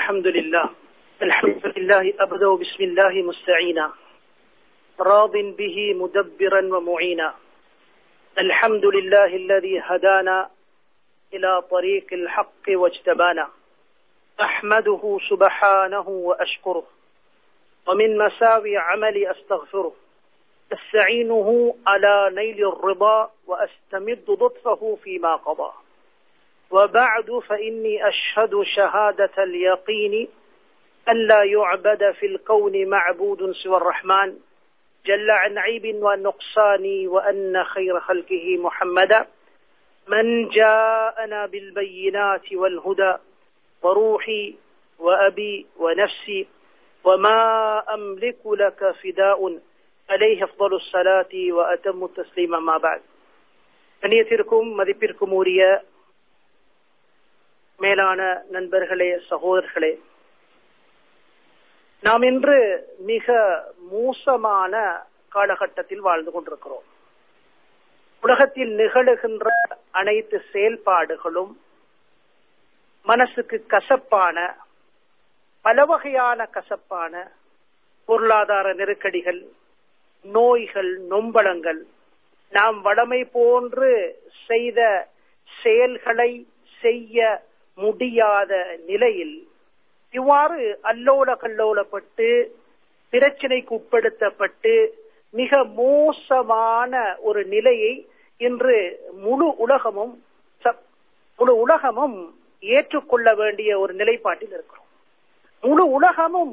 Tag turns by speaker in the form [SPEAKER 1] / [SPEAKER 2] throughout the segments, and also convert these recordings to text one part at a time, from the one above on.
[SPEAKER 1] الحمد لله أبدأ بسم الله مستعينا راض به مدبرا ومعينا. الحمد لله الذي هدانا إلى طريق الحق واجتبانا. أحمده سبحانه وأشكره ومن مساوي عملي أستغفره. أستعينه على نيل الرضا وأستمد لطفه فيما قضى. وبعد فإني أشهد شهادة اليقين أن لا يعبد في الكون معبود سوى الرحمن جل عن عيب ونقصان، وأن خير خلقه محمدا من جاءنا بالبينات والهدى وروحي وأبي ونفسي وما أملك لك فداء عليه أفضل الصلاة وأتم التسليم. ما بعد. கண்ணியத்திற்கும் மதிப்பிற்கும் உரிய மேலான நண்பர்களே, சகோதரர்களே, நாம் இன்று மிக மோசமான காலகட்டத்தில் வாழ்ந்து கொண்டிருக்கிறோம். உலகத்தில் நிகழுகின்ற அனைத்து செயல்பாடுகளும் மனசுக்கு கசப்பான, பல வகையான கசப்பான பொருளாதார நெருக்கடிகள், நோய்கள், நொம்பலங்கள், நாம் வளமை போன்று செய்த செயல்களை செய்ய முடியாத நிலையில் இவ்வாறு அல்லோல கல்லோலப்பட்டு பிரச்சனைக்கு உட்படுத்தப்பட்டு மிக மோசமான ஒரு நிலையை இன்று முழு உலகமும் ஏற்றுக்கொள்ள வேண்டிய ஒரு நிலைப்பாட்டில் இருக்கிறோம். முழு உலகமும்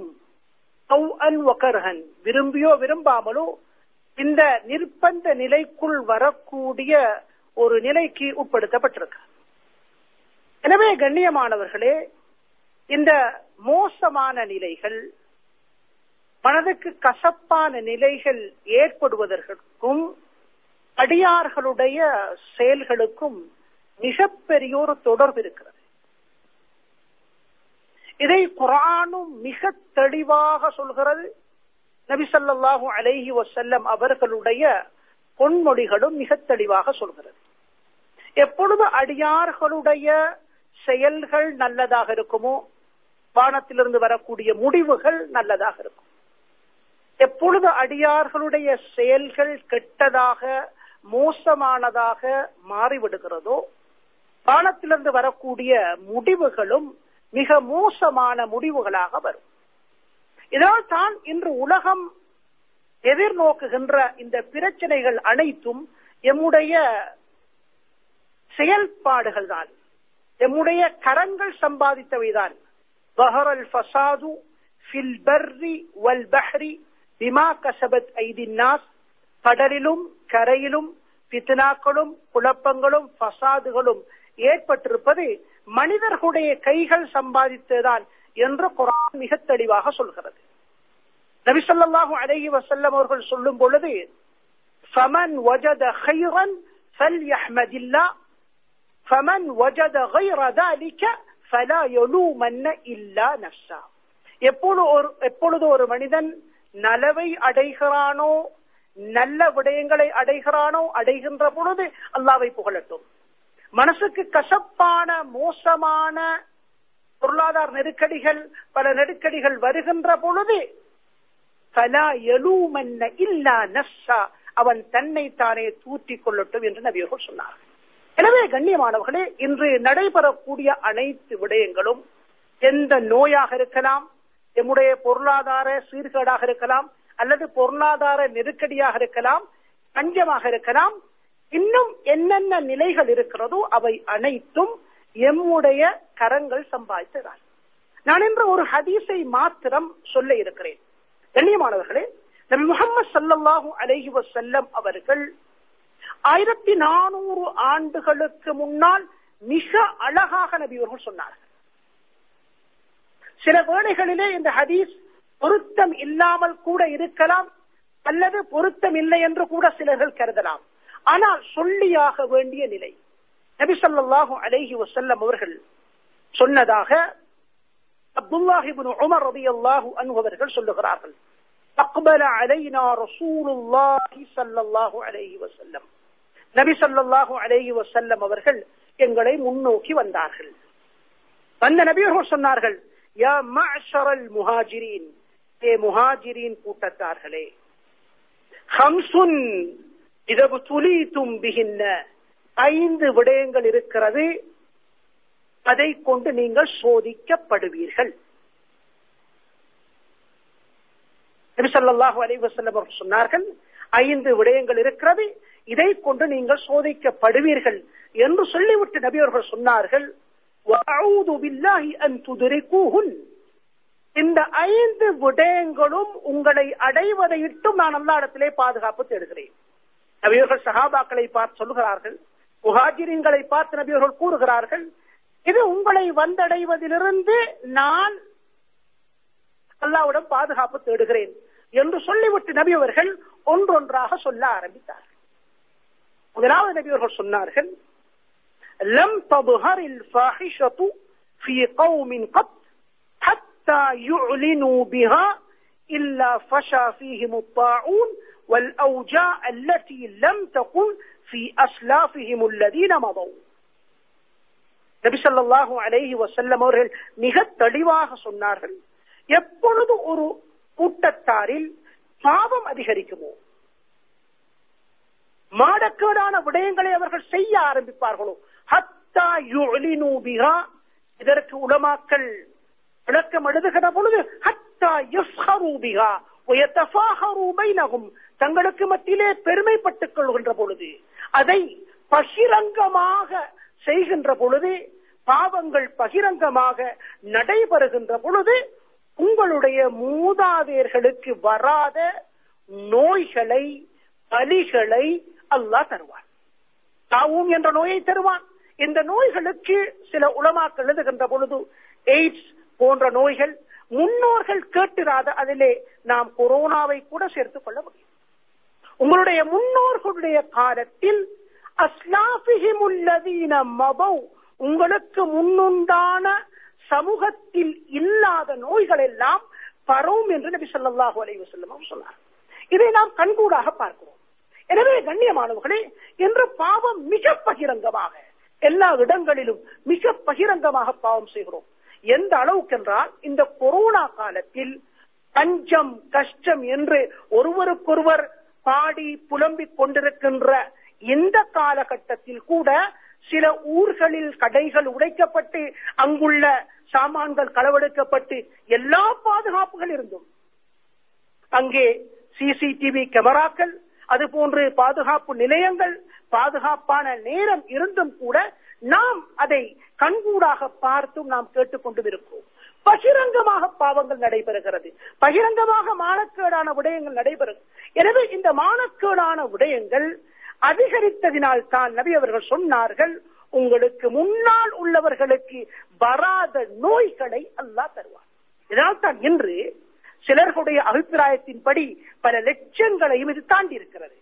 [SPEAKER 1] விரும்பியோ விரும்பாமலோ இந்த நிர்பந்த நிலைக்குள் வரக்கூடிய ஒரு நிலைக்கு உட்படுத்தப்பட்டிருக்கு. எனவே கண்ணியமானவர்களே, இந்த மோசமான நிலைகள், மனதுக்கு கசப்பான நிலைகள் ஏற்படுவதற்கும் அடியார்களுடைய செயல்களுக்கும் மிகப்பெரிய ஒரு தொடர்பு இருக்கிறது. இதை குர்ஆனும் மிக தெளிவாக சொல்கிறது. நபி ஸல்லல்லாஹு அலைஹி வஸல்லம் அவர்களுடைய பொன்மொழிகளும் மிக தெளிவாக சொல்கிறது. எப்பொழுது அடியார்களுடைய செயல்கள் நல்லதாக இருக்குமோ, வானத்திலிருந்து வரக்கூடிய முடிவுகள் நல்லதாக இருக்கும். எப்பொழுது அடியார்களுடைய செயல்கள் கெட்டதாக, மோசமானதாக மாறிவிடுகிறதோ, வானத்திலிருந்து வரக்கூடிய முடிவுகளும் மிக மோசமான முடிவுகளாக வரும். இதனால் தான் இன்று உலகம் எதிர்நோக்குகின்ற இந்த பிரச்சனைகள் அனைத்தும் எம்முடைய செயல்பாடுகள் தான், எம்முடைய கரங்கள் சம்பாதித்தவைதான். வஹரல் ஃபஸாது ஃபில் பர்ரி வல் பஹ்ரி பிமா கஸபத் ஐதின் நாஸ். கடலிலும் கரையிலும் ஃபித்னாக்களும் குழப்பங்களும் ஃபஸாதுகளும் ஏற்பட்டிருப்பது மனிதர்களுடைய கைகள் சம்பாதித்ததுதான் என்று குர்ஆன் மிக தெளிவாக சொல்கிறது. நபி ஸல்லல்லாஹு அலைஹி வஸல்லம் அவர்கள் சொல்லும் பொழுது, ஃபமன் வஜத கைரன் ஃபல்யஹ்மதில்லாஹ் فمن وجد غير ذلك فلا يلومن الا نفسه. எப்பொழுது ஒரு மனிதன் நலவை அடைகிறானோ, நல்ல விடயங்களை அடைகிறானோ, அடைகின்ற பொழுது அல்லாஹ்வை புகழட்டும். மனசுக்கு கசப்பான, மோசமான பொருளாதார நெருக்கடிகள், பல நெருக்கடிகள் வருகின்ற பொழுது فلا يلومن الا نفسه, அவன் தன்னை தானே தூற்றிக் கொள்ளட்டும் என்று நபி அவர்கள் சொன்னார். எனவே கண்ணியமானவர்களே, இன்று நடைபெறக்கூடிய அனைத்து விடயங்களும், எந்த நோயாக இருக்கலாம், நம்முடைய பொருளாதார சீர்கேடாக இருக்கலாம், அல்லது பொருளாதார நெருக்கடியாக இருக்கலாம், பஞ்சமாக இருக்கலாம், இன்னும் என்னென்ன நிலைகள் இருக்கிறதோ அவை அனைத்தும் எம்முடைய கரங்கள் சம்பாதித்ததால். நான் இன்று ஒரு ஹதீஸை மாத்திரம் சொல்ல இருக்கிறேன். கண்ணியமானவர்களே, நபி முஹம்மது ஸல்லல்லாஹு அலைஹி வஸல்லம் அவர்கள் 1400 ஆண்டுகளுக்கு முன்னால் மிக அழகாக நபி அவர்கள் சொன்னார்கள். சில வேளைகளிலே இந்த ஹதீஸ் பொருத்தம் இல்லாமல் கூட இருக்கலாம், அல்லது பொருத்தம் இல்லை என்று கூட சிலர்கள் கருதலாம். ஆனால் சொல்லியாக வேண்டிய நிலை. நபி ஸல்லல்லாஹு அலைஹி வஸல்லம் அவர்கள் சொன்னதாக அப்துல்லாஹ் இப்னு உமர் ரலியல்லாஹு அன்ஹு அவர்கள் சொல்லுகிறார்கள், அக்பல அலைனா ரசூலுல்லாஹி ஸல்லல்லாஹு அலைஹி வஸல்லம். நபி ஸல்லல்லாஹு அலைஹி வஸல்லம் அவர்கள் எங்களை முன்னோக்கி வந்தார்கள். வந்த நபி அவர்கள் சொன்னார்கள், யா மஅஷரல் முஹாஜிரீன், ஏ முஹாஜிரீன் கூட்டத்தார்களே, ஹம்சுன் இதபு துலீதும் பிஹின்ன, 5 விடயங்கள் இருக்கிறது, அதை கொண்டு நீங்கள் சோதிக்கப்படுவீர்கள். நபி ஸல்லல்லாஹு அலைஹி வஸல்லம் அவர்கள் சொன்னார்கள், 5 விடயங்கள் இருக்கிறது, இதை கொண்டு நீங்கள் சோதிக்கப்படுவீர்கள் என்று சொல்லிவிட்டு நபி அவர்கள் சொன்னார்கள், வஅஊது பில்லாஹி அன் துத்ரிகூஹுன், இந்த 5 விடயங்களும் உங்களை அடைவதை விட்டும் நான் அல்லாஹ்விடத்திலே பாதுகாப்பு தேடுகிறேன். நபி அவர்கள் சஹாபாக்களை பார்த்து சொல்கிறார்கள், முஹாஜிரின்களை பார்த்து நபி அவர்கள் கூறுகிறார்கள், இது உங்களை வந்தடைவதிலிருந்து நான் அல்லாஹ்விடம் பாதுகாப்பு தேடுகிறேன் என்று சொல்லிவிட்டு நபி அவர்கள் ஒன்றொன்றாக சொல்ல ஆரம்பித்தார்கள். முதலாவது நபி அவர்கள் சொன்னார்கள், லம் தظஹரில் ஃபாஹிஷத்து ஃபீ கௌமின் கத் ஹத்தா யுஅலினு பிஹா இல்லா ஃபஷா ஃபீஹிம் الطاعون والأوجاع التي لم تكن في أسلافهم الذين مضوا. நபி ஸல்லல்லாஹு அலைஹி வஸல்லம் அவர்கள் மிக தெளிவாக சொன்னார்கள், எப்பொழுது ஒரு கூட்டத்தாரில் பாவம் அதிகரிக்குமோ, மாடக்கேடான விடயங்களை அவர்கள் செய்ய ஆரம்பிப்பார்களோ, ஹத்தா யுஅலினு பிஹா, இதற்கு உலமாக்கள் விளக்கம் எழுதுகிற பொழுது ஹத்தா யஸ்ஹரு பிஹா வயதஃபாஹரு பைனஹும், தங்களுக்கு மத்தியிலே பெருமைப்பட்டுக் கொள்கின்ற பொழுது, அதை பகிரங்கமாக செய்கின்ற பொழுது, பாவங்கள் பகிரங்கமாக நடைபெறுகின்ற பொழுது, உங்களுடைய மூதாதையர்களுக்கு வராத நோய்களை, வலிகளை அல்லாஹ் தருவான். தாவூன் என்ற நோயை தருவான். இந்த நோய்களுக்கு சில உலமாக்கள் எழுதுகின்ற பொழுது எய்ட்ஸ் போன்ற நோய்கள், முன்னோர்கள் கேட்டிராத, அதிலே நாம் கொரோனாவை கூட சேர்த்துக் கொள்ள முடியும். உங்களுடைய முன்னோர்களுடைய காலத்தில் அஸ்லாஃபிஹிமுல்லதீன மதவ், உங்களுக்கு முன்னுண்டான சமூகத்தில் இல்லாத நோய்கள் எல்லாம் பரவும் என்று நபி ஸல்லல்லாஹு அலைஹி வஸல்லம் சொன்னார். இதை நாம் கண்கூடாக பார்க்கிறோம். எனவே கண்ணியமானவர்களே, இன்று பாவம் மிக பகிரங்கமாக எல்லா இடங்களிலும் மிக பகிரங்கமாக பாவம் செய்கிறோம். எந்த அளவுக்கு என்றால், இந்த கொரோனா காலத்தில் பஞ்சம் கஷ்டம் என்று ஒருவருக்கொருவர் பாடி புலம்பிக் கொண்டிருக்கின்ற இந்த காலகட்டத்தில் கூட சில ஊர்களில் கடைகள் உடைக்கப்பட்டு அங்குள்ள சாமான்கள் களவெடுக்கப்பட்டு எல்லா பாதுகாப்புகள் இருந்தும், அங்கே சிசிடிவி கேமராக்கள், அதுபோன்று பாதுகாப்பு நிலையங்கள், பாதுகாப்பான நேரம் இருந்தும் கூட நாம் அதை கண்கூடாக பார்த்தும் நாம் கேட்டுக்கொண்டு இருக்கிறோம். பகிரங்கமாக பாவங்கள் நடைபெறுகிறது, பகிரங்கமாக மானக்கேடான விடயங்கள் நடைபெறும். எனவே இந்த மானக்கேடான விடயங்கள் அதிகரித்ததினால் தான் நபி அவர்கள் சொன்னார்கள், உங்களுக்கு முன்னால் உள்ளவர்களுக்கு வராத நோய்களை அல்லாஹ் தருவார். இதனால் தான் இன்று சிலர்களுடைய அபிப்பிராயத்தின்படி பல லட்சங்களையும் இது தாண்டி இருக்கிறது.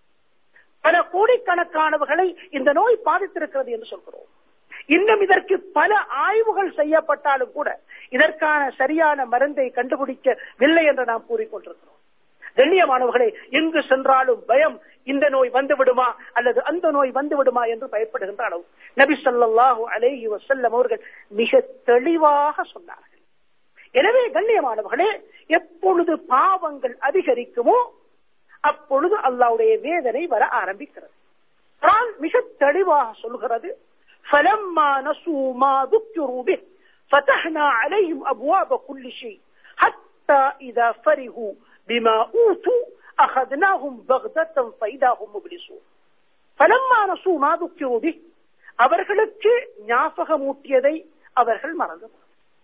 [SPEAKER 1] பல கோடிக்கணக்கானவர்களை இந்த நோய் பாதித்திருக்கிறது என்று சொல்கிறோம். இன்னும் இதற்கு பல ஆய்வுகள் செய்யப்பட்டாலும் கூட இதற்கான சரியான மருந்தை கண்டுபிடிக்கவில்லை என்று நாம் கூறிக்கொண்டிருக்கிறோம். கண்ணியமானவர்களே, எங்கு சென்றாலும் பயம், இந்த நோய் வந்து விடுமா அல்லது அந்த நோய் வந்து விடுமா என்று பயப்படுகின்ற அளவு நபி ஸல்லல்லாஹு அலைஹி வஸல்லம் அவர்கள் மிக தெளிவாக சொன்னார்கள். எனவே கண்ணியமானவர்களே, எப்பொழுது பாவங்கள் அதிகரிக்குமோ அப்பொழுது அல்லாஹ்வுடைய வேதனை வர ஆரம்பிக்கிறது. குர்ஆன் மிக தெளிவாக சொல்கிறது, فَلَمَّا نَسُوا مَا ذُكِّرُوا بِهِ فَتَحْنَا عَلَيْهِمْ أَبْوَابَ كُلِّ شَيْءٍ حَتَّى إِذَا فَرِحُوا بِمَا أُوتُوا أَخَذْنَاهُمْ بَغْتَةً فَإِذَا هُمْ مُبْلِسُونَ. فَلَمَّا نَسُوا مَا ذُكِّرُوا بِهِ, அவர்களுக்கு ஞாபகமூட்டியதை அவர்கள் மறந்தனர்.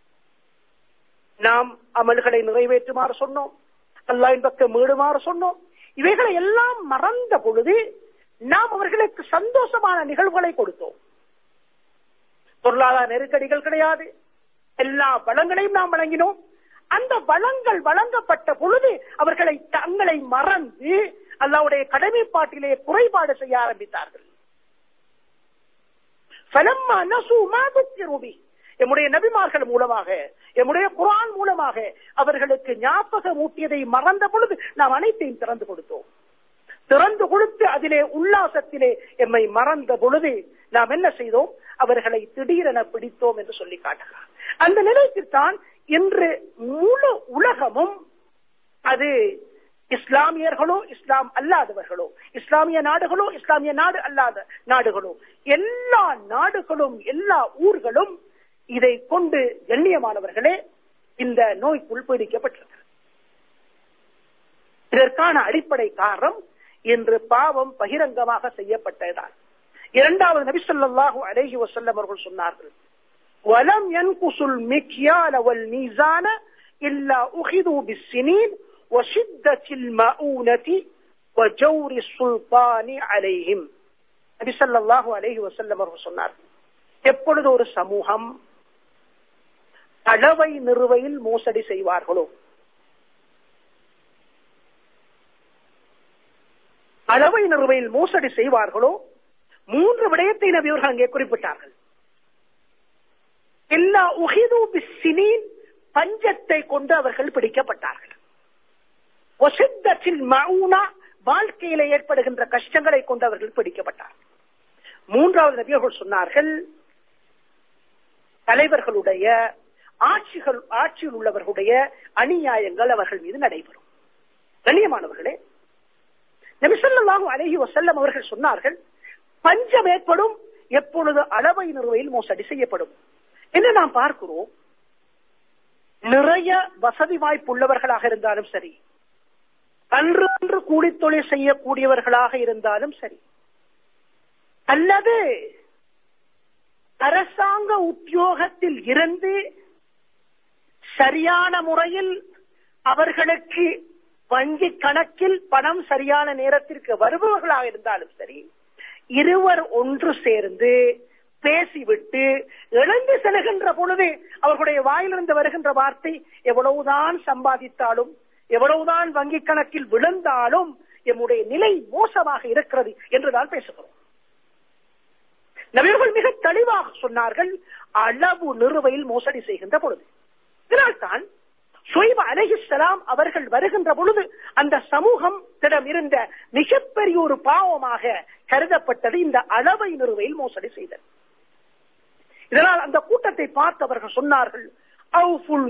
[SPEAKER 1] நாம் அமல்களை நிறைவேற்றுமாறு சொன்னோம், அல்லாஹ்வின் பக்கம் மீடுமாறு சொன்னோம். இவைகளை எல்லாம் மறந்த பொழுது நாம் அவர்களுக்கு சந்தோஷமான நிகழ்வுகளை கொடுத்தோம். பொருளாதார நெருக்கடிகள் கிடையாது, எல்லா வளங்களையும் நாம் வழங்கினோம். அந்த வளங்கள் வழங்கப்பட்ட பொழுது அவர்களை தங்களை மறந்து அல்லாஹ்வுடைய கடமைப்பாட்டிலே குறைபாடு செய்ய ஆரம்பித்தார்கள். فَلَمَّا نَسُوا مَا ذُكِّرُوا بِهِ, எம்முடைய நபிமார்கள் மூலமாக, எம்முடைய குர்ஆன் மூலமாக அவர்களுக்கு ஞாபகம் ஊட்டியதை மறந்த பொழுது நாம் அனைத்தையும் திறந்து கொடுத்தோம். திறந்து கொடுத்து அதிலே உல்லாசத்திலே எம்மை மறந்த பொழுது நாம் என்ன செய்தோம்? அவர்களை திடீரென பிடித்தோம் என்று சொல்லி காட்டுகிறார். அந்த நிலைக்குத்தான் இன்று முழு உலகமும், அது இஸ்லாமியர்களோ இஸ்லாம் அல்லாதவர்களோ, இஸ்லாமிய நாடுகளோ இஸ்லாமிய நாடு அல்லாத நாடுகளோ, எல்லா நாடுகளும் எல்லா ஊர்களும் இதை கொண்டு கண்ணியமானவர்களே இந்த நோய்க்குள் பீடிக்கப்பட்டது. இதற்கான அடிப்படை காரணம் இன்று பாவம் பகிரங்கமாக செய்யப்பட்டதால். இரண்டாவது நபி ஸல்லல்லாஹு அலைஹி வஸல்லம் அவர்கள் சொன்னார்கள், வலம் யன்குசுல் மிக்யால வல் மீசான இல்லா உஹிது பிஸ்ஸினீன் வஷித்தத்தில் மஊனதி வஜௌரி சுல்தானி அலைஹிம். நபி ஸல்லல்லாஹு அலைஹி வஸல்லம் அவர்கள் சொன்னார்கள், எப்பொழுது ஒரு சமூகம் அளவை நிறுவையில் மோசடி செய்வார்களோ, அளவை நிறுவையில் மோசடி செய்வார்களோ, 3 விடயத்தை நபி அவர்கள் அங்கே குறிப்பிட்டார்கள். எல்லா உஹிது பிஸ்ஸினீன், பஞ்சத்தை கொண்டு அவர்கள் பிடிக்கப்பட்டார்கள். வஷித்தத்தில் மஊனா, வாழ்க்கையில ஏற்படுகின்ற கஷ்டங்களை கொண்டு அவர்கள் பிடிக்கப்பட்டார்கள். 3வது நபி அவர்கள் சொன்னார்கள், தலைவர்களுடைய ஆட்சியில் உள்ளவர்களுடைய அநியாயங்கள் அவர்கள் மீது நடைபெறும். கண்ணியமானவர்களே, நபி ஸல்லல்லாஹு அலைஹி வஸல்லம் அவர்கள் சொன்னார்கள், பஞ்சம் ஏற்படும் எப்பொழுது அளவை நிறுவையில் மோசடி செய்யப்படும் என்று நாம் பார்க்கிறோம். நிறைய வசதி வாய்ப்பு உள்ளவர்களாக இருந்தாலும் சரி, அன்று கூலி தொழில் செய்யக்கூடியவர்களாக இருந்தாலும் சரி, அல்லது அரசாங்க உத்தியோகத்தில் இருந்து சரியான முறையில் அவர்களுக்கு வங்கி கணக்கில் பணம் சரியான நேரத்திற்கு வருபவர்களாக இருந்தாலும் சரி, இருவர் ஒன்று சேர்ந்து பேசிவிட்டு எழுந்து செல்கின்ற பொழுது அவர்களுடைய வாயிலிருந்து வருகின்ற வார்த்தை, எவ்வளவுதான் சம்பாதித்தாலும் எவ்வளவுதான் வங்கி கணக்கில் விழுந்தாலும் எம்முடைய நிலை மோசமாக இருக்கிறது என்றுதான் பேசுகிறோம். நபிகள் மிக தெளிவாக சொன்னார்கள், அளவு நிறுவையில் மோசடி செய்கின்ற பொழுது. இதனால்தான் ஷுஐப் அலைஹிஸ்ஸலாம் அவர்கள் வருகின்ற பொழுது அந்த சமூகத்திடம் இருந்த மிகப்பெரிய ஒரு பாவமாக கருதப்பட்டது இந்த அளவை நிறுவையில் மோசடி செய்தது. இதனால் அந்த கூட்டத்தை பார்த்து அவர்கள் சொன்னார்கள், அவ்ஃபுல்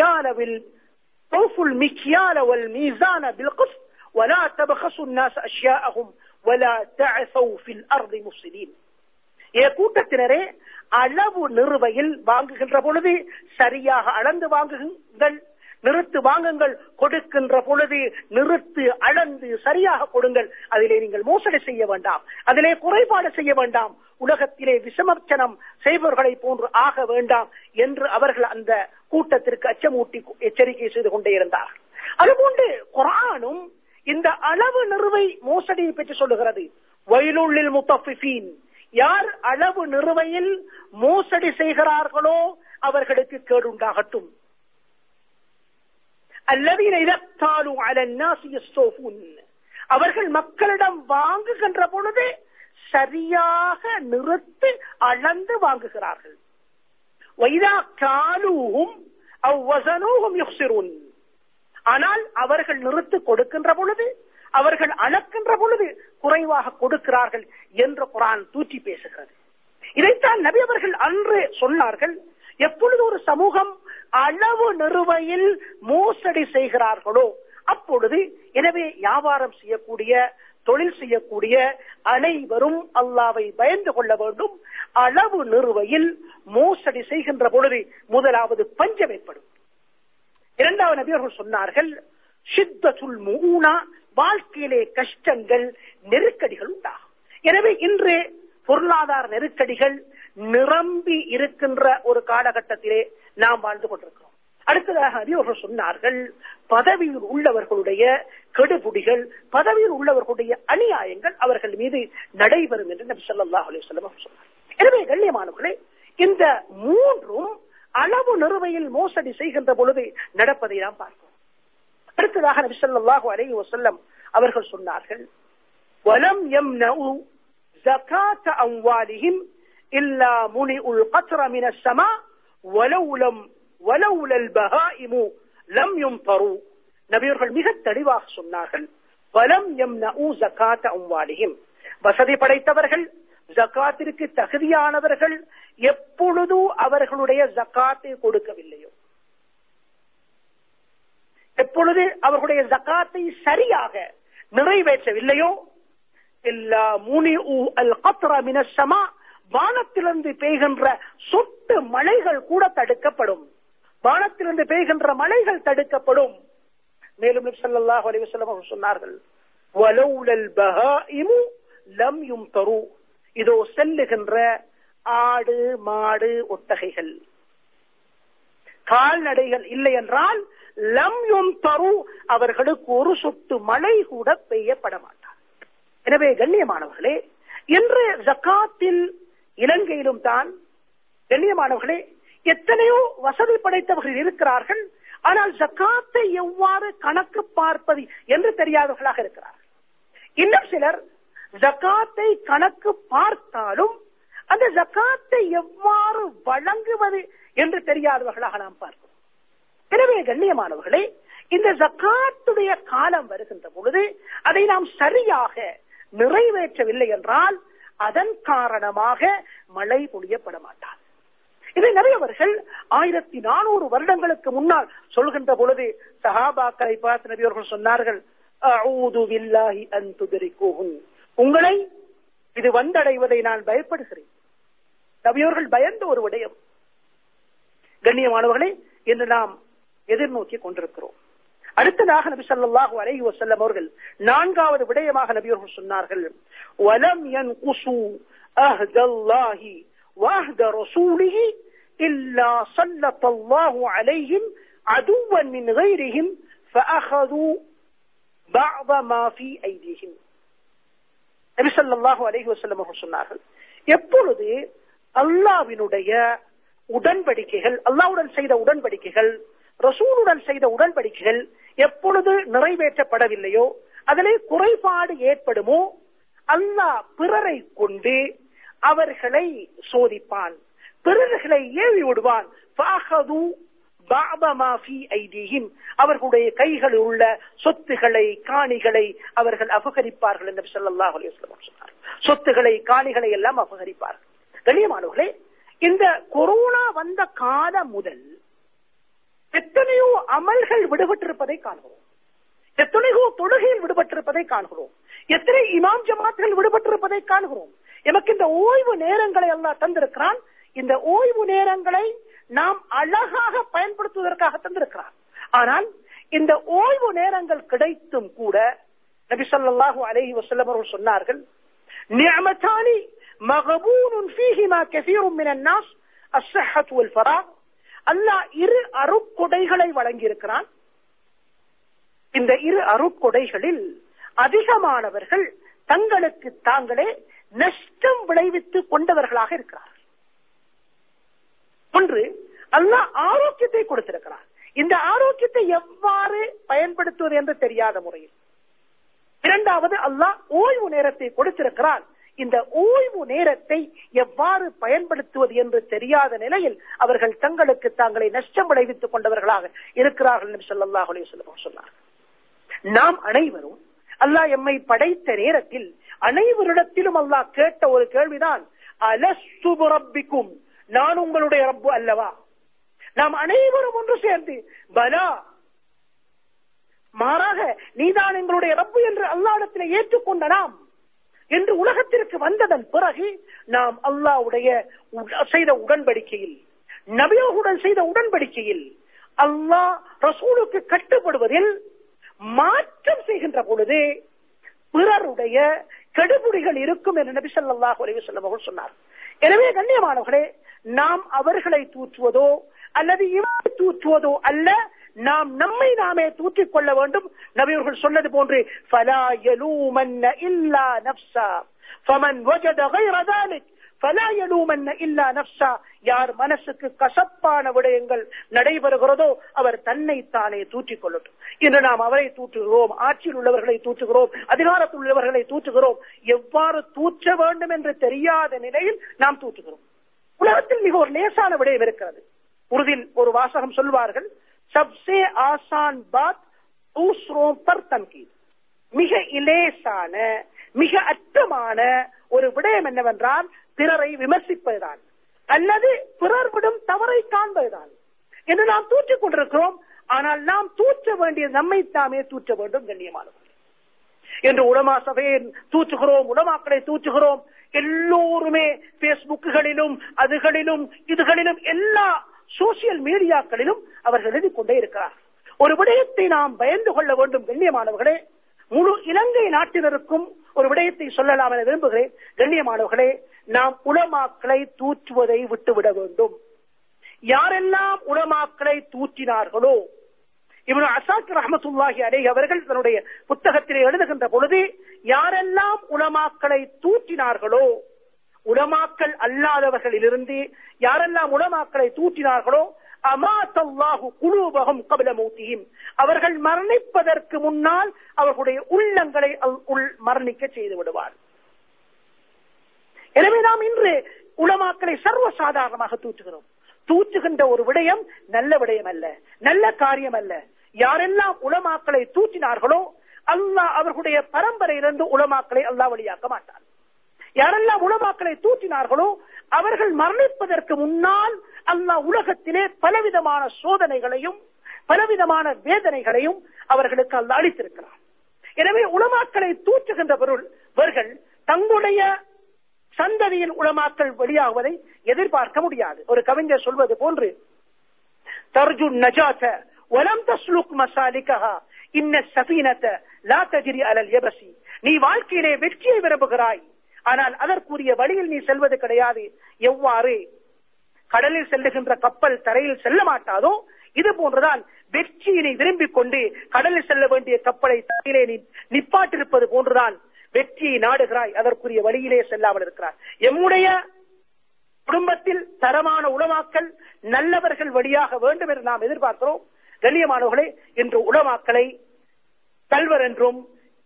[SPEAKER 1] மிக்யால வல் மீசான பில்கிஸ்த் வலா தபகஸு الناس அஷ்யாஅஹும் வலா தஅஸவு ஃபில் அர்தி முஃப்ஸிதீன். கூட்டத்தினரே, அளவு நிறுவையில் வாங்குகின்ற பொழுது சரியாக அளந்து வாங்குங்கள், நிறுத்து வாங்குங்கள், கொடுக்கின்ற பொழுது நிறுத்து அளந்து சரியாக கொடுங்கள். அதிலே நீங்கள் மோசடி செய்ய வேண்டாம், அதிலே குறைபாடு செய்ய வேண்டாம், உலகத்திலே விசமர்ச்சனம் செய்பவர்களை போன்று ஆக வேண்டாம் என்று அவர்கள் அந்த கூட்டத்திற்கு அச்சமூட்டி எச்சரிக்கை செய்து கொண்டே இருந்தார்கள். அதுபோன்று குர்ஆனும் இந்த அளவு நிறுவை மோசடியை பற்றி சொல்லுகிறது. வயலுல் லில் முத்தஃபிஃபீன், யார் அளவு நிறுவையில் மோசடி செய்கிறார்களோ அவர்களுக்கு கேடுண்டாகட்டும். அல்லதீன இதக்தாலு அலன் நாஸி யஸ்தௌஃபூன், அவர்கள் மக்களிடம் வாங்குகின்ற பொழுது சரியாக நிறுத்தி அளந்து வாங்குகிறார்கள். வைதா காலூஹும் அவ் வஸனூஹும் யுக்ஸிரூன், ஆனால் அவர்கள் நிறுத்தி கொடுக்கின்ற பொழுது, அவர்கள் அளக்கின்ற பொழுது குறைவாக கொடுக்கிறார்கள் என்று குர்ஆன் தூற்றி பேசுகிறது. இதைத்தான் நபி அவர்கள் அன்று சொன்னார்கள், எப்பொழுது ஒரு சமூகம் அளவு நிறுவையில் மோசடி செய்கிறார்களோ அப்பொழுது, எனவே வியாபாரம் செய்யக்கூடிய தொழில் செய்யக்கூடிய அனைவரும் அல்லாஹ்வை பயந்து கொள்ள வேண்டும். அளவு நிறுவையில் மோசடி செய்கின்ற பொழுது முதலாவது பஞ்சம் ஏற்படும். இரண்டாவது நபி அவர்கள் சொன்னார்கள், ஷித்தத்துல் முஊனா, வாழ்க்கையிலே கஷ்டங்கள் நெருக்கடிகள் உண்டாகும். எனவே இன்று பொருளாதார நெருக்கடிகள் நிரம்பி இருக்கின்ற ஒரு காலகட்டத்திலே நாம் வாழ்ந்து கொண்டிருக்கிறோம். அடுத்ததாக நபி அவர்கள் சொன்னார்கள், பதவியில் உள்ளவர்களுடைய கெடுபுடிகள், பதவியில் உள்ளவர்களுடைய அநியாயங்கள் அவர்கள் மீது நடைபெறும் என்று நபி ஸல்லல்லாஹு அலைஹி வஸல்லம் சொன்னார். எனவே கண்ணியமானவர்களே, இந்த மூன்றும் அளவு நிறுவையில் மோசடி செய்கின்ற பொழுது நடப்பதை நாம் பார்க்கிறோம். அடுத்ததாக நபி ஸல்லல்லாஹு அலைஹி வஸல்லம் அவர்கள் சொன்னார்கள், வலம் யம்னஉ زكاة أموالهم إلا منئوا القطر من السماء ولولا البهائم لم يمطروا. நபியர்கள் மிக தெளிவாக சொன்னார்கள், வலம் யம்னஉ زكاة أموالهم, வசதி படைத்தவர்கள், ஜகாத்திற்கு தகுதியானவர்கள் எப்பொழுது அவர்களுடைய ஜகாத்தை கொடுக்கவில்லையோ, எப்பொழுது அவர்களுடைய ஜகாத்தை சரியாக நிறைவேற்றவில்லையோ, வானத்திலிருந்து பெய்கின்ற சொட்டு மழைகள் கூட தடுக்கப்படும். வானத்திலிருந்து பெய்கின்ற மழைகள் தடுக்கப்படும். மேலும் நபி ஸல்லல்லாஹு அலைஹி வஸல்லம் அவர்கள் சொன்னார்கள், வலௌலல் பஹாயிமு லம் யும்தரு, இதோ செல்லுகின்ற ஆடு மாடு ஒட்டகைகள் கால்நடைகள் இல்லை என்றால் லம் யும்தரு, அவர்களுக்கு ஒரு சொட்டு மழை கூட பெய்யப்பட மாட்டார். எனவே கண்ணியமானவர்களே, இன்று ஜகாத்தில் இலங்கையிலும் தான் கண்ணியமானவர்களே எத்தனையோ வசதி படைத்தவர்கள் இருக்கிறார்கள். ஆனால் ஜகாத்தை எவ்வாறு கணக்கு பார்ப்பது என்று தெரியாதவர்களாக இருக்கிறார்கள். இன்னும் சிலர் ஜகாத்தை கணக்கு பார்த்தாலும் அந்த ஜகாத்தை எவ்வாறு வழங்குவது என்று தெரியாதவர்களாக நாம் பார்க்கிறோம். எனவே கண்ணியமானவர்களே, இந்த ஜகாத்துடைய காலம் வருகின்ற பொழுது அதை நாம் சரியாக நிறைவேற்றவில்லை என்றால் அதன் காரணமாக மழை பொழியப்பட மாட்டார். இதை நிறையவர்கள் 1400 வருடங்களுக்கு முன்னால் சொல்கின்ற பொழுது சஹாபாக்களை பார்த்து நபி அவர்கள் சொன்னார்கள், அஊது பில்லாஹி அன் துத்ரிகூஹுன், உங்களை இது வந்தடைவதை நான் பயப்படுகிறேன். நபி அவர்கள் பயந்த ஒரு விடயம் கண்ணியமானவர்களே என்று நாம் எதிர்நோக்கி கொண்டிருக்கிறோம். அடுத்ததாக நபி ஸல்லல்லாஹு அலைஹி வஸல்லம் அவர்கள் 4வது விடயமாக நபி அவர்கள் சொன்னார்கள், வலம் யன்குசு அஹ்தல்லாஹி வஅஹ்த ரசூலிஹி இல்லா ஸல்லல்லாஹு அலைஹிம் அதுவன் மின் கைரிஹிம் ஃபஅഖது பஅத மா ஃபீ ஐதீஹிம். நபி ஸல்லல்லாஹு அலைஹி வஸல்லம் அவர்கள் சொன்னார்கள், எப்பொழுது அல்லாஹ்வினுடைய உடன்படிக்கைகள், அல்லாஹ்வுடன் செய்த உடன்படிக்கைகள், ரசூலுடன் செய்த உடன்படிக்கைகள் எப்பொழுது நிறைவேற்றப்படவில்லையோ, அதிலே குறைபாடு ஏற்படுமோ, அல்லாஹ் பிறரை கொண்டு அவர்களை சோதிப்பான், பிறர்களை ஏவி விடுவான். அவர்களுடைய கைகளில் உள்ள சொத்துக்களை காணிகளை அவர்கள் அபகரிப்பார்கள் என்று ஸல்லல்லாஹு அலைஹி வஸல்லம் சொன்னார். சொத்துக்களை காணிகளை எல்லாம் அபகரிப்பார்கள். கண்ணியமானவர்களே, இந்த கொரோனா வந்த காலம் முதல் எத்தனையோ அமல்கள் விடுபட்டிருப்பதை காண்கிறோம், எத்தனையோ தொழுகையில் விடுபட்டிருப்பதை காண்கிறோம், எத்தனை இமாம் ஜமாத்கள் விடுபட்டிருப்பதை காண்கிறோம். எமக்கு இந்த ஓய்வு நேரங்களை அல்லாஹ் தந்திருக்கிறான். இந்த ஓய்வு நேரங்களை நாம் அழகாக பயன்படுத்துவதற்காக தந்திருக்கிறார். ஆனால் இந்த ஓய்வு நேரங்கள் கிடைத்தும் கூட நபி ஸல்லல்லாஹு அலைஹி வஸல்லம் அவர்கள் சொன்னார்கள், நிஅமதானி மகபூனுன் ஃபீஹிமா கஸீருன் மினன் நாஸ் அஸ்ஸஹ்ஹத்து வல் ஃபராக். அல்லாஹ் 2 அருட்கொடைகளை வழங்கி இருக்கிறான். இந்த 2 அருட்கொடைகளில் அதிகமானவர்கள் தங்களுக்கு தாங்களே நஷ்டம் விளைவித்துக் கொண்டவர்களாக இருக்கிறார்கள். ஒன்று, அல்லாஹ் ஆரோக்கியத்தை கொடுத்திருக்கிறார். இந்த ஆரோக்கியத்தை எவ்வாறு பயன்படுத்துவது என்று தெரியாத முறையில். இரண்டாவது, அல்லாஹ் ஓய்வு நேரத்தை கொடுத்திருக்கிறார். இந்த ஓய்வு நேரத்தை எவ்வாறு பயன்படுத்துவது என்று தெரியாத நிலையில் அவர்கள் தங்களுக்கு தாங்களை நஷ்டம் விளைவித்துக் கொண்டவர்களாக இருக்கிறார்கள் என்று ஸல்லல்லாஹு அலைஹி வஸல்லம் சொன்னார். நாம் அனைவரும் அல்லாஹ் எம்மை படைத்த நேரத்தில் அனைவரிடத்திலும் அல்லாஹ் கேட்ட ஒரு கேள்விதான், அலஸ்து பிரப்பிக்கும், நான் உங்களுடைய ரப்பு அல்லவா? நாம் அனைவரும் ஒன்று சேர்ந்து பலா, மாறாக நீதான் எங்களுடைய ரப்பு என்று அல்லாஹ்விடத்தில் ஏற்றுக்கொண்ட நாம் என்று உலகத்திற்கு வந்ததன் பிறகு நாம் அல்லாஹ்வுடைய செய்த உடன்படிக்கையில், நபியோருடன் செய்த உடன்படிக்கையில், அல்லாஹ் ரசூலுக்கு கட்டுப்படுவதில் மாற்றம் செய்கின்ற பொழுது பிறருடைய கெடுபிடிகள் இருக்கும் என்று நபி ஸல்லல்லாஹு அலைஹி வஸல்லம் அவர்கள் சொன்னார். எனவே கண்ணியமானவர்களே, நாம் அவர்களை தூற்றுவதோ அல்லது இவரை தூற்றுவதோ அல்ல, நாம் நம்மை நாமே தூற்றிக் கொள்ள வேண்டும். நபியவர்கள் சொன்னது போன்று, ஃபலா யலூமன்ன இல்லா நஃப்ஸா ஃபமன் வஜத கைர ذلك ஃபலா யலூமன்ன இல்லா நஃப்ஸா. யார் மனசுக்கு கசப்பான விடயங்கள் நடைபெறுகிறதோ அவர் தன்னை தானே தூற்றிக் கொள்ளட்டும். இன்று நாம் அவரை தூற்றுகிறோம், ஆட்சியில் உள்ளவர்களை தூற்றுகிறோம், அதிகாரத்தில் உள்ளவர்களை தூற்றுகிறோம். எவ்வாறு தூற்ற வேண்டும் என்று தெரியாத நிலையில் நாம் தூற்றுகிறோம். உலகத்தில் மிக ஒரு லேசான விடயம் இருக்கிறது. உருதில் ஒரு வாசகம் சொல்வார்கள், சப்சே ஆசான் பாத் தூஸ்ரோं पर தன்கீத். மிக இலேசான மிக அற்பமான ஒரு விடயம் என்னவென்றால் பிறரை விமர்சிப்பதுதான் அல்லது பிறர் விடும் தவறை காண்பதுதான் என்று நாம் தூற்றிக் கொண்டிருக்கிறோம். ஆனால் நாம் தூற்ற வேண்டியது நம்மை தாமே தூற்ற வேண்டும் கண்ணியமானவர்கள். என்று உலமா சபையை தூற்றுகிறோம், உலமாக்களை தூற்றுகிறோம். எல்லோருமே பேஸ்புக்குகளிலும் அதுகளிலும் இதுகளிலும் எல்லா சோசியல் மீடியாக்களிலும் அவர்கள் எழுதி கொண்டே இருக்கிறார். ஒரு விடயத்தை நாம் பயந்து கொள்ள வேண்டும் கண்ணியமானவர்களே. முழு இலங்கை நாட்டினருக்கும் ஒரு விடயத்தை சொல்லலாம் என விரும்புகிறேன். கண்ணியமானவர்களே, நாம் உலமாக்களை தூற்றுவதை விட்டுவிட வேண்டும். யாரெல்லாம் உலமாக்களை தூற்றினார்களோ, இப்னு அஸாக்கிர் ரஹ்மத்துல்லாஹி அலைஹி அவர்கள் தன்னுடைய புத்தகத்திலே எழுதுகின்ற பொழுது, யாரெல்லாம் உலமாக்களை தூற்றினார்களோ, உலமாக்கள் அல்லாதவர்களிலிருந்து யாரெல்லாம் உலமாக்களை தூற்றினார்களோ, அமாத்தல்லாஹு குலூபஹும் கப்ல மௌத்திஹிம், அவர்கள் மரணிப்பதற்கு முன்னால் அவர்களுடைய உள்ளங்களை மரணிக்க செய்து விடுவார். எனவே நாம் இன்று உலமாக்களை சர்வசாதாரணமாக தூற்றுகிறோம். தூற்றுகின்ற ஒரு விடயம் நல்ல விடயம் அல்ல, நல்ல காரியம் அல்ல. யாரெல்லாம் உலமாக்களை தூற்றினார்களோ அல்லாஹ் அவர்களுடைய பரம்பரையிலிருந்து உலமாக்களை அல்லாஹ் வழியாக்க மாட்டார். யாரெல்லாம் உலமாக்களை தூற்றினார்களோ அவர்கள் மரணிப்பதற்கு முன்னால் அல்லாஹ் உலகத்திலே பலவிதமான சோதனைகளையும் பலவிதமான வேதனைகளையும் அவர்களுக்கு அல்லாஹ் அளித்திருக்கிறார். எனவே உலமாக்களை தூற்றுகின்றவர்கள் தங்களுடைய சந்ததியில் உலமாக்கள் வெளியாகுவதை எதிர்பார்க்க முடியாது. ஒரு கவிஞர் சொல்வது போன்று, தர்ஜு நஜாத வலம் தஸ்லுக் மசாலிகஹா இன்ன ஸஃபீனத லா தஜ்ரி அலல் யபஸி, நீ வாழ்க்கையிலே வெற்றியை விரும்புகிறாய், ஆனால் அதற்குரிய வழியில் நீ செல்வது கிடையாது. எவ்வாறு கடலில் செல்லுகின்ற கப்பல் தரையில் செல்ல மாட்டாதோ இது போன்றுதான் வெற்றியினை விரும்பிக் கொண்டு கடலில் செல்ல வேண்டிய கப்பலை தரையிலே நிப்பாட்டிருப்பது போன்றுதான் வெற்றியை நாடுகிறாய், அதற்குரிய வழியிலே செல்லாமல் இருக்கிறார். எம்முடைய குடும்பத்தில் தரமான உலமாக்கள் நல்லவர்கள் வழியாக வேண்டும் என்று நாம் எதிர்பார்க்கிறோம். கண்ணியமானவர்களே, இன்று உலமாக்களை கல்வர் என்றும்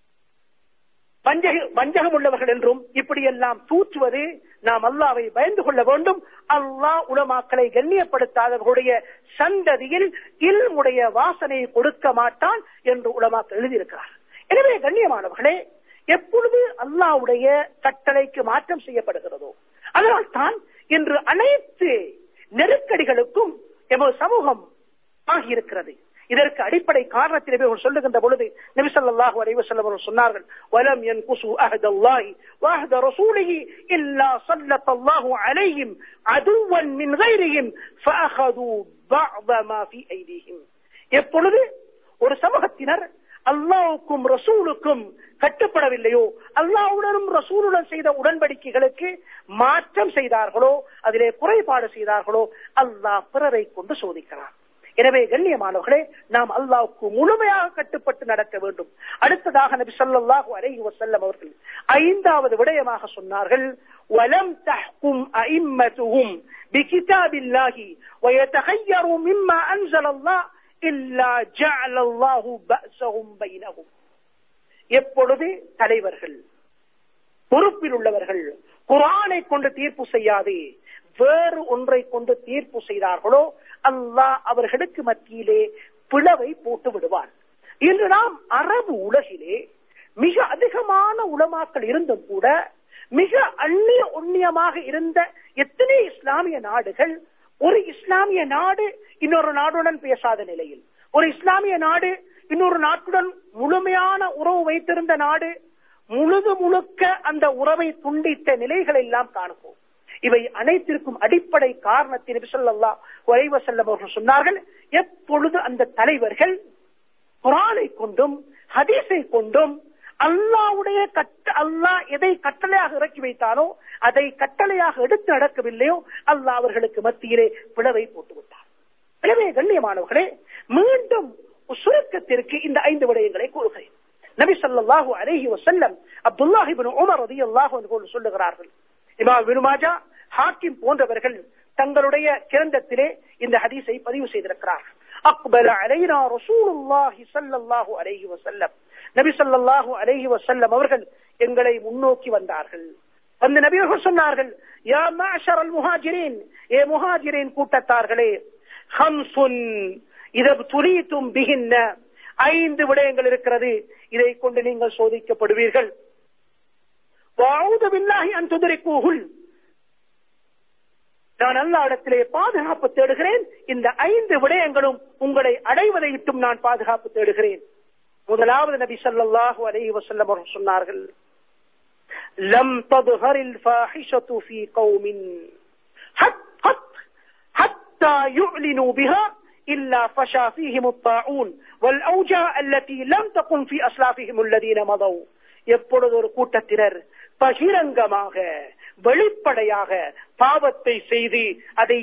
[SPEAKER 1] வஞ்சகம் உள்ளவர்கள் என்றும் இப்படியெல்லாம் தூற்றுவது நாம் அல்லாஹ்வை பயந்து கொள்ள வேண்டும். அல்லாஹ் உலமாக்களை கண்ணியப்படுத்தாதவர்களுடைய சந்ததியில் இல்முடைய வாசனையை கொடுக்க மாட்டான் என்று உலமாக்கள் எழுதியிருக்கிறார். எனவே கண்ணியமானவர்களே, எப்பொழுது அல்லாஹ்வுடைய கட்டளைக்கு மாற்றம் செய்யப்படுகிறதோ அதனால் தான் இன்று அனைத்து நெருக்கடிகளுக்கும் எமது சமூகம் ஆகியிருக்கிறது. இதற்கு அடிப்படை காரணத்திலே சொல்லுகின்ற பொழுது நபி ஸல்லல்லாஹு அலைஹி வஸல்லம் அவர்கள் சொன்னார்கள், வலம் யன்குசு அஹ்தல்லாஹி வ அஹ்த ரசூலிஹி இல்லா ஸல்லல்லாஹு அலைஹிம் அதுவன் மின் கைரிஹிம் ஃபஅഖது பஅத மா ஃபீ ஐதீஹிம். எப்பொழுது ஒரு சமூகத்தினர் அல்லாஹ்வுக்கும் ரசூலுக்கும் கட்டுப்படவில்லையோ, அல்லாஹ்வுடனும் ரசூலுடன் செய்த உடன்படிக்கைகளுக்கு மாற்றம் செய்தார்களோ, அதிலே குறைபாடு செய்தார்களோ, அல்லாஹ் பிறரை கொண்டு சோதிக்கிறார். எனவே கண்ணியமானவர்களே, நாம் அல்லாஹ்வுக்கு முழுமையாக கட்டுப்பட்டு நடக்க வேண்டும். அடுத்ததாக நபி ஸல்லல்லாஹு அலைஹி வஸல்லம் அவர்கள் ஐந்தாவது விடயமாக சொன்னார்கள், வலம் தஹ்கும் அஇம்மத்துஹும் பிகிதாபில்லாஹி வயதஹய்யரு மிம்மா அன்ஸலல்லாஹ் இல்லா ஜஅலல்லாஹு பஅஸஹும் பைனஹும். எப்பொழுது தலைவர்கள் பொறுப்பில் உள்ளவர்கள் குர்ஆனை கொண்டு தீர்ப்பு செய்யாது வேறு ஒன்றை கொண்டு தீர்ப்பு செய்தார்களோ அல்லாஹ் அவர்களுக்கு மத்தியிலே பிளவை போட்டு விடுவார். இன்று நாம் அரபு உலகிலே மிக அதிகமான உலமாக்கள் இருந்தும் கூட மிக அந்நியமாக இருந்த எத்தனை இஸ்லாமிய நாடுகள், ஒரு இஸ்லாமிய நாடு இன்னொரு நாடுடன் பேசாத நிலையில், ஒரு இஸ்லாமிய நாடு இன்னொரு நாட்டுடன் முழுமையான உறவு வைத்திருந்த நாடு முழுக்க அந்த உறவை துண்டித்த நிலைகள் எல்லாம் காணுவோம். இவை அனைத்திற்கும் அடிப்படை காரணத்தை நபி ஸல்லல்லாஹு அலைஹி வஸல்லம் அவர்கள் சொன்னார்கள், எப்பொழுது அந்த தலைவர்கள் குர்ஆனை கொண்டும் ஹதீஸை கொண்டும் அல்லாஹ்வுடைய அல்லாஹ் எதை கட்டளையாக இறக்கி வைத்தானோ அதை கட்டளையாக எடுத்து நடக்கவில்லையோ அல்லாஹ் அவர்களுக்கு மத்தியிலே பிளவை போட்டு விட்டார். எனவே கண்ணியமானவர்களே, மீண்டும் சுருக்கத்திற்கு இந்த 5 விடயங்களை கூறுகிறேன். நபி ஸல்லல்லாஹு அலைஹி வஸல்லம் அப்துல்லாஹ் இப்னு உமர் ரலியல்லாஹு அன்ஹு சொல்லுகிறார்கள், இமாம் இப்னு மாஜா, ஹாக்கிம் போன்றவர்கள் தங்களுடைய கிரந்தத்திலே இந்த ஹதீஸை பதிவு செய்திருக்கிறார்கள். அக்பல அலைனா ரசூலுல்லாஹி ஸல்லல்லாஹு அலைஹி வஸல்லம், நபி ஸல்லல்லாஹு அலைஹி வஸல்லம் அவர்கள் எங்களை முன்னோக்கி வந்தார்கள். அந்த நபி அவர்கள் சொன்னார்கள், யா மஅஷரல் முஹாஜிரின், ஏ முஹாஜிரின் கூட்டத்தார்களே, ஹம்சுன் இதா துரீதும் பிஹின்ன, 5 விடயங்கள் இருக்கிறது, இதை கொண்டு நீங்கள் சோதிக்கப்படுவீர்கள். வஅஊது பில்லாஹி அன் துத்ரிகூஹுல், நான் அல்லாஹ் இடத்திலே பாதுகாப்பு தேடுகிறேன். இந்த 5 விடயங்களும் உங்களை அடைவதை விட்டும் நான் பாதுகாப்பு தேடுகிறேன். முதலாவது நபி ஸல்லல்லாஹு அலைஹி வஸல்லம் அவர்கள் சொன்னார்கள், லம் தظهرில் ஃபாஹிஷத்து ஃபீ கௌமின் ஹத்தா யுஅலினு பிஹா இல்லா ஃபஷா ஃபீஹிம் الطاعون والأوجاع التي لم تكن في أسلافهم الذين مضوا. எப்பொழுது ஒரு கூட்டத்தினர் பகிரங்கமாக வெளிப்படையாக பாவத்தை செய்து அதை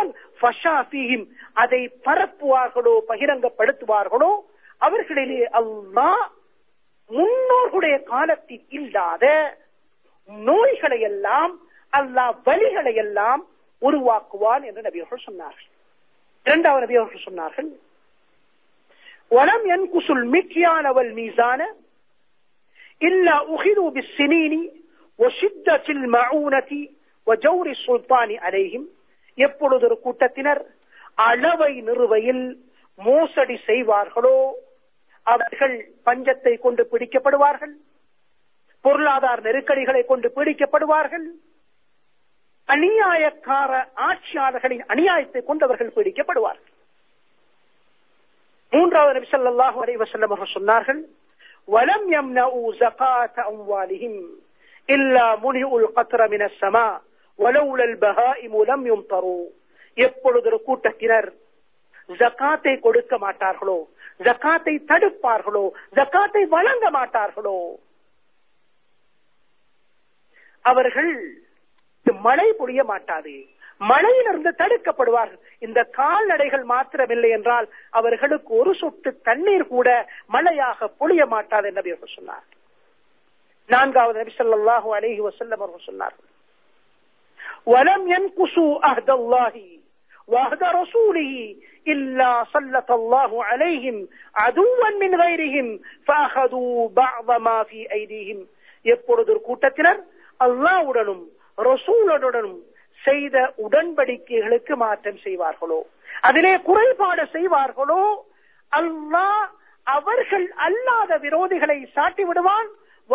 [SPEAKER 1] அதை பரப்புவார்களோ பகிரங்கப்படுத்துவார்களோ அவர்களிலே அல்லாஹ் முன்னோர்களுடைய காலத்தில் இல்லாத நோய்களை எல்லாம் அல்லாஹ் வலிகளை எல்லாம் உருவாக்குவான் என்று நபி அவர்கள் சொன்னார்கள். இரண்டாவது நபி அவர்கள் சொன்னார்கள், وَلَمْ يَنْقُصُ الْمِكْيَالَ وَالْمِيزَانَ إِلَّا أُخِذُوا بِالسِّنِينِ وَشِدَّةِ الْمَعُونَةِ وَجَوْرِ السُّلْطَانِ عَلَيْهِمْ. எப்பொழுது ஒரு கூட்டத்தினர் அளவை நிறுவையில் மோசடி செய்வார்களோ அவர்கள் பஞ்சத்தை கொண்டு பிடிக்கப்படுவார்கள், பொருளாதார நெருக்கடிகளை கொண்டு பிடிக்கப்படுவார்கள், அநியாயக்கார ஆட்சியாளர்களின் அநியாயத்தை கொண்டவர்கள் பிடிக்கப்படுவார்கள். மூன்றாவது நபி ஸல்லல்லாஹு அலைஹி வஸல்லம் அவர்கள் சொன்னார்கள், وَلَمْ يَمْنَعُوا زَكَاةَ أَمْوَالِهِمْ إِلَّا مُنِعُوا الْقَطْرَ مِنَ السَّمَاءِ وَلَوْلَا الْبَهَائِمُ لَمْ يُمْطَرُوا. எப்பொழுது ஒரு கூட்டத்தினர் ஜகாத்தை கொடுக்க மாட்டார்களோ, ஜகாத்தை தடுப்பார்களோ, ஜகாத்தை வழங்க மாட்டார்களோ அவர்கள் மழை பொழிய மாட்டாது, மழையிலிருந்து தடுக்கப்படுவார்கள். இந்த கால்நடைகள் மாத்திரமில்லை என்றால் அவர்களுக்கு ஒரு சொட்டு தண்ணீர் கூட மழையாக பொழிய மாட்டாது என்று நபி அவர்கள் சொன்னார். நான்காவது நபி ஸல்லல்லாஹு அலைஹி வஸல்லம் அவர்கள் சொன்னார்கள், وَلَمْ يَنْقُصُوا عَهْدَ اللَّهِ وَعَهْدَ رَسُولِهِ إِلَّا سَلَّطَ اللَّهُ عَلَيْهِمْ عَدُوًّا مِنْ غَيْرِهِمْ فَأَخَذُوا بَعْضَ مَا فِي أَيْدِيهِمْ. எப்பொழுது ஒரு கூட்டத்தினர் அல்லாஹ்வுடனும் ரசூலுடனும் செய்த உடன்படிக்கைகளுக்கு மாற்றம் செய்வார்களோ, அதிலே குறைபாடு செய்வார்களோ, அல்லாஹ் அவர்கள் அல்லாத விரோதிகளை சாட்டி விடுவான்.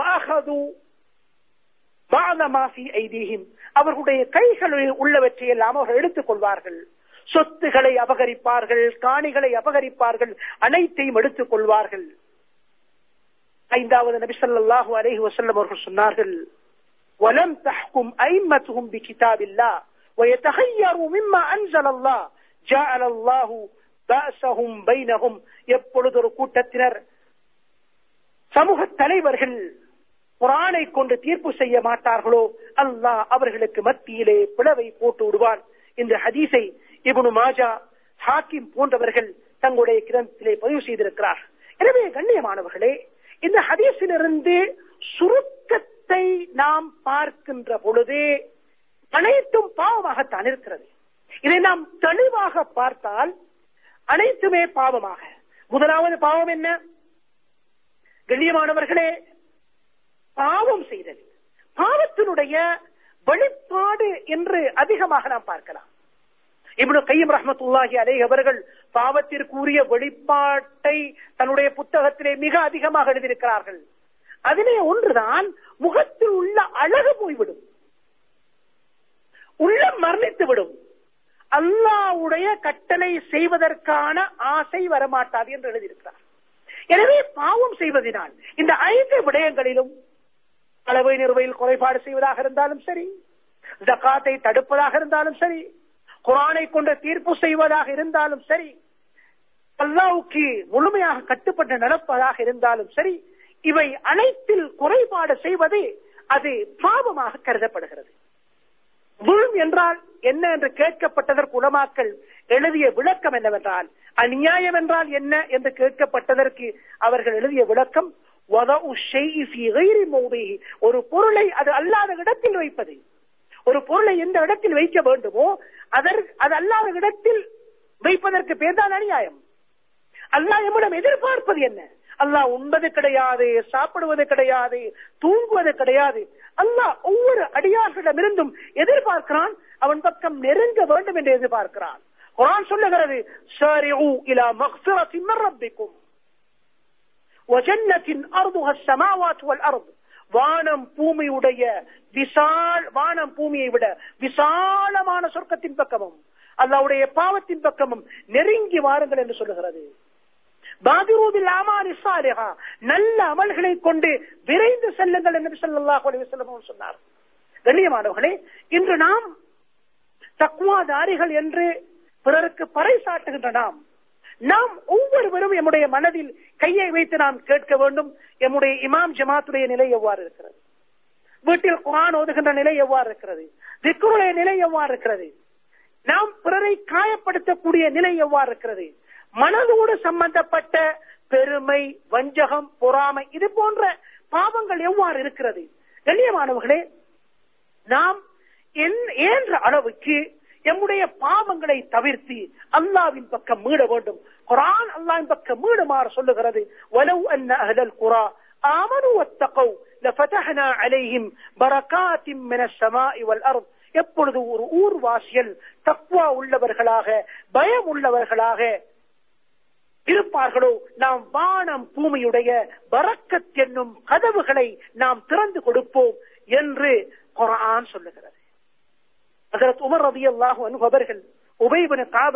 [SPEAKER 1] அவர்களுடைய கைகளில் உள்ளவற்றை எல்லாம் அவர்கள் எடுத்துக் கொள்வார்கள். சொத்துக்களை அபகரிப்பார்கள், காணிகளை அபகரிப்பார்கள், அனைத்தையும் எடுத்துக் கொள்வார்கள். ஐந்தாவது நபி ஸல்லல்லாஹு அலைஹி வஸல்லம் அவர்கள் சொன்னார்கள், وَلَمْ تَحْكُمْ أَئِمَّتُهُمْ بِكِتَابِ اللَّهِ وَيَتَخَيَّرُوا مِمَّا أَنزَلَ اللَّهُ جَعَلَ اللَّهُ بَأْسَهُمْ بَيْنَهُمْ. எப்பொழுது ஒரு கூட்டத்தினர் சமூக தலைவர்கள் குர்ஆனை கொண்டு தீர்ப்பு செய்ய மாட்டார்களோ அல்லாஹ் அவர்களுக்கு மத்தியிலே பிளவை போட்டு விடுவான். இந்த ஹதீஸை இப்னு மாஜா, ஹாக்கிம் போன்றவர்கள் தங்களுடைய கிரந்தத்திலே பதிவு செய்திருக்கிறார். எனவே கண்ணியமானவர்களே, இந்த ஹதீஸிலிருந்து சுருக்கத்தை நாம் பார்க்கின்ற பொழுது அனைத்தும் பாவமாகத்தான் இருக்கிறது. இதை நாம் தெளிவாக பார்த்தால் அனைத்துமே பாவமாக. முதலாவது பாவம் என்ன? கண்ணியமானவர்களே, பாவம் செய்தல் பாவத்தினுடைய வெளிப்பாடு என்று அதிகமாக நாம் பார்க்கலாம். இப்னு கையிம் ரஹ்மத்துல்லாஹி அலைஹி அவர்கள் பாவத்திற்குரிய வெளிப்பாட்டை தன்னுடைய புத்தகத்திலே மிக அதிகமாக எழுதியிருக்கிறார்கள். அதிலே ஒன்றுதான் முகத்தில் உள்ள அழகு போய்விடும், உள்ளம் மரணித்து விடும், அல்லாஹ்வுடைய கட்டளை செய்வதற்கான ஆசை வரமாட்டாது என்று எழுதியிருக்கிறார். எனவே பாவம் செய்வதனால் இந்த 5 விடயங்களிலும் அளவை நிறுவையில் குறைபாடு செய்வதாக இருந்தாலும் சரி, ஜகாத்தை தடுப்பதாக இருந்தாலும் சரி, குர்ஆனை கொண்டு தீர்ப்பு செய்வதாக இருந்தாலும் சரி, அல்லாஹ்வுக்கு முழுமையாக கட்டுப்பட்டு நடப்பதாக இருந்தாலும் சரி, இவை அனைத்தில் குறைபாடு செய்வது அது பாவமாக கருதப்படுகிறது. துல்ம் என்றால் என்ன என்று கேட்கப்பட்டதற்கு உலமாக்கள் எழுதிய விளக்கம் என்னவென்றால், அநியாயம் என்றால் என்ன என்று கேட்கப்பட்டதற்கு அவர்கள் எழுதிய விளக்கம், ஒரு பொருளை அது அல்லாத இடத்தில் வைப்பது. ஒரு பொருளை எந்த இடத்தில் வைக்க வேண்டுமோ அது அல்லாத இடத்தில் வைப்பதற்கு பேர் தான் அநியாயம். அல்லாஹ் நம்மிடம் எதிர்பார்ப்பது என்ன? அல்லாஹ் உண்பது கிடையாது, சாப்பிடுவது கிடையாது, தூங்குவது கிடையாது. அல்லாஹ் ஒவ்வொரு அடியார்களிடமிருந்தும் எதிர்பார்க்கிறான், அவன் பக்கம் நெருங்க வேண்டும் என்று எதிர்பார்க்கிறான். குர்ஆன் சொல்லுகிறது, சாரிஉ இலா மக்ஃபிரத்தின் மின் ரப்பிக்கும் வஜன்னத்தின் அர்துஹா ஸமாவாத்து வல் அர்து வானம் பூமியை விட விசாலமான சொர்க்கத்தின் பக்கமும் அல்லாஹ்வுடைய பாவத்தின் பக்கமும் நெருங்கி வாருங்கள் என்று சொல்லுகிறது. நல்ல அமல்களை கொண்டு விரைந்து செல்லுங்கள் என்று ஸல்லல்லாஹு அலைஹி வஸல்லம் சொன்னார். கண்ணியமானவர்களே, இன்று நாம் தக்வாதாரிகள் என்று பிறருக்கு பறைசாட்டுகின்ற நாம் ஒவ்வொருவரும் நம்முடைய மனதில் கையை வைத்து நாம் கேட்க வேண்டும். நம்முடைய இமாம் ஜமாத்துடைய நிலை எவ்வாறு இருக்கிறது? வீட்டில் குர்ஆன் ஓதுகின்ற நிலை எவ்வாறு இருக்கிறது? திக்ருடைய நிலை எவ்வாறு இருக்கிறது? நாம் பிறரை காயப்படுத்தக்கூடிய நிலை எவ்வாறு இருக்கிறது? மனதோடு சம்பந்தப்பட்ட பெருமை, வஞ்சகம், பொறாமை இது போன்ற பாவங்கள் எவ்வாறு இருக்கிறது? கண்ணியமானவர்களே, நாம் என்ற அளவுக்கு நம்முடைய பாவங்களை தவிர்த்து அல்லாஹ்வின் பக்கம் மீள வேண்டும். குர்ஆன் அல்லாஹ்வின் பக்கம் மீளுமாறு சொல்லுகிறது. வலவ் அன்ன அஹ்லல் குரா ஆமனு வத்தகவ் லஃபதஹ்னா அலைஹிம் பரகாத்தின் மினஸ் ஸமாஇ வல் அர்த். எப்பொழுது ஒரு ஊர்வாசிகள் தக்வா உள்ளவர்களாக, பயம் உள்ளவர்களாக இருப்பார்களோ, நாம் வானம் பூமியுடைய பரக்கத் என்னும் கதவுகளை நாம் திறந்து கொடுப்போம் என்று குர்ஆன் சொல்லுகிறது. ஹஜ்ரத் உமர் ரலியல்லாஹு அன்ஹு அவர்கள் உபை இப்னு கஅப்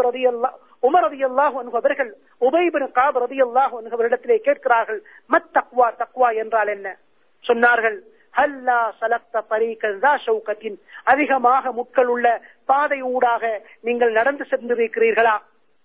[SPEAKER 1] ரலியல்லாஹு அன்ஹு அவரிடத்திலே கேட்கிறார்கள், மத் தக்வா, தக்வா என்றால் என்ன? சொன்னார்கள், ஹல்லா சலக்த தரீகன் ஸா ஷௌகத்தின், அதிகமாக முட்கள் உள்ள பாதை ஊடாக நீங்கள் நடந்து சென்றிருக்கிறீர்களா?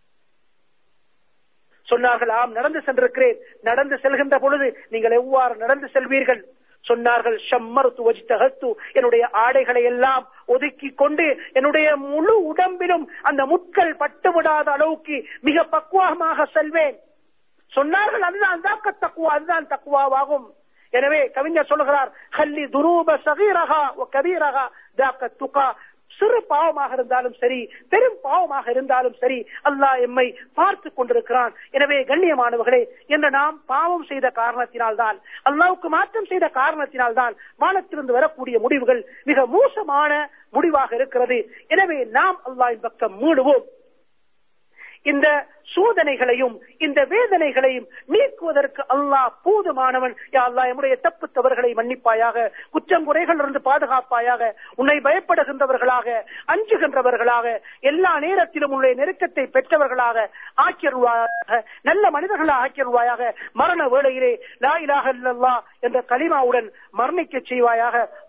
[SPEAKER 1] சொன்னார்கள், ஆம், நடந்து சென்றிருக்கிறேன். நடந்து செல்கின்ற பொழுது நீங்கள் எவ்வாறு நடந்து செல்வீர்கள்? சொன்னார்கள், ஷம்மர்து வஜ்தஹத்து, என்னுடைய ஆடைகளை எல்லாம் ஒதுக்கி கொண்டு என்னுடைய முழு உடம்பிலும் அந்த முட்கள் பட்டுவிடாத அளவுக்கு மிக பக்குவமாக செல்வேன். சொன்னார்கள், அதுதான் தக்வா, அதுதான் தக்வாவாகும். எனவே கவிஞர் சொல்லுகிறார், ஹல்லி துரூப ஸகீரஹா வ கபீரஹா தக துகா. சிறு பாவமாக இருந்தாலும் சரி, பெரும் பாவமாக இருந்தாலும் சரி, அல்லாஹ் எம்மை பார்த்து கொண்டிருக்கிறான். எனவே கண்ணியமானவர்களே, என்று நாம் பாவம் செய்த காரணத்தினால்தான், அல்லாஹ்வுக்கு மாற்றம் செய்த காரணத்தினால்தான் வானத்திலிருந்து வரக்கூடிய முடிவுகள் மிக மோசமான முடிவாக இருக்கிறது. எனவே நாம் அல்லாஹ்வின் பக்கம் மீளுவோம். இந்த சோதனைகளையும் இந்த வேதனைகளையும் நீக்குவதற்கு அல்லாஹ் போதுமானவன். யா அல்லாஹ், நம்முடைய தப்பு தவறுகளை மன்னிப்பாயாக, குற்றங்குறைகளிலிருந்து பாதுகாப்பாயாக, உன்னை பயப்படுகின்றவர்களாக, அஞ்சுகின்றவர்களாக, எல்லா நேரத்திலும் உன்னுடைய நெருக்கத்தை பெற்றவர்களாக ஆக்கியருள்வாயாக, நல்ல மனிதர்களாக ஆக்கியருள்வாயாக. மரண வேளையிலே லா இலாஹ இல்லல்லாஹ் என்ற கலிமாவுடன் மரணிக்க செய்வாயாக.